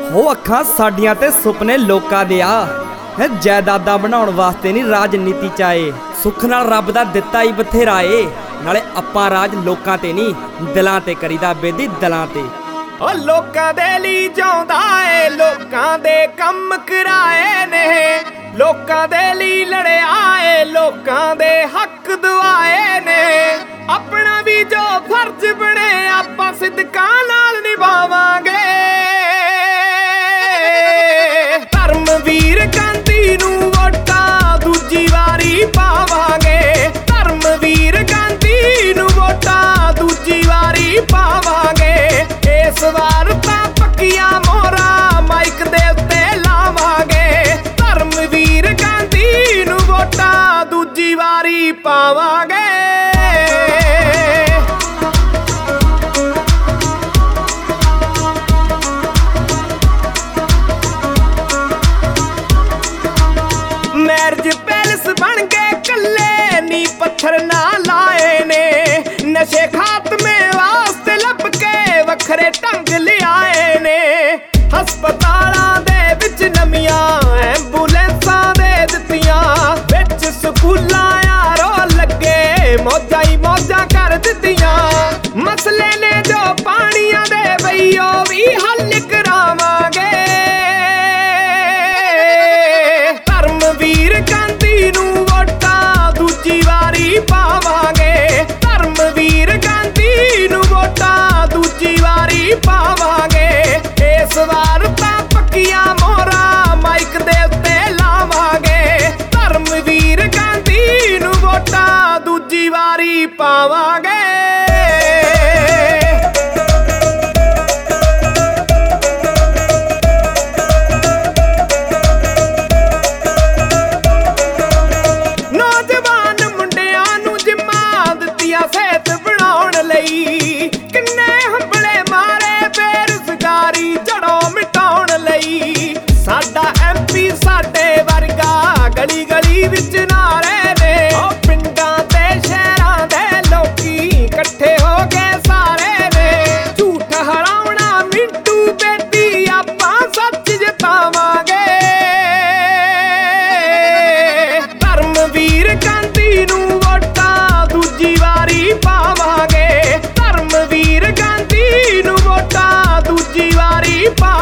हो अखां साडियां ते सुपने लोकां दे आ जायदादा बनाउण वास्ते नहीं राजनीति च आए। सुख नाल रब दा दित्ता ही बथेरा ए, नाले अप्पां राज लोकां ते नहीं दिलां ते करीदा बेदी दिलां ते। ओ लोकां दे लई जाउंदा ए, लोकां दे कम कराए ने, लोकां दे लई लड़िया ए, लोकां दे हक दुआए ने। अपना भी जो फर्ज बने आपां सिदकां नाल निभावांगे। धर्मवीर गांधी नूं वोटां दूजी वारी पावांगे। धर्मवीर गांधी नूं वोटां दूजी वारी पावांगे। इस वार तां पक्कियां मोहरां माइक दे उत्ते लावांगे। धर्मवीर गांधी नूं वोटां दूजी वारी पावांगे। मैरिज पैलेस बन गए कल्ले नी पत्थर ना लाए ने। नशे खात्मे वास्ते लब के वखरे ढंग लियाए ने। हस्पतालां दे विच नमियां एंबूलेंसां दे दित्तियां, विच स्कूलां यारो लगे मौजां ही मौजां कर दित्तियां। मसले ने जो पानियां दे बईओ भी हल करावांगे। धर्मवीर गांधी नूं वोटां दूजी वारी पावांगे। धर्मवीर गांधी नूं वोटां दूजी वारी पावांगे। इस वार तां पक्कियां मोहरां माइक दे उत्ते लावांगे। धर्मवीर गांधी नूं वोटां दूजी वारी पावांगे। साडा MP साडे वर्गा गली गली विच नारे ने। पिंडां ते शहरां दे लोकी इकट्ठे हो गए सारे ने। झूठ हराउणा मिंटू बेटी आपां सच जतावांगे। धर्मवीर गांधी नूं वोटां दूजी वारी पावांगे। धर्मवीर गांधी नूं वोटां दूजी वारी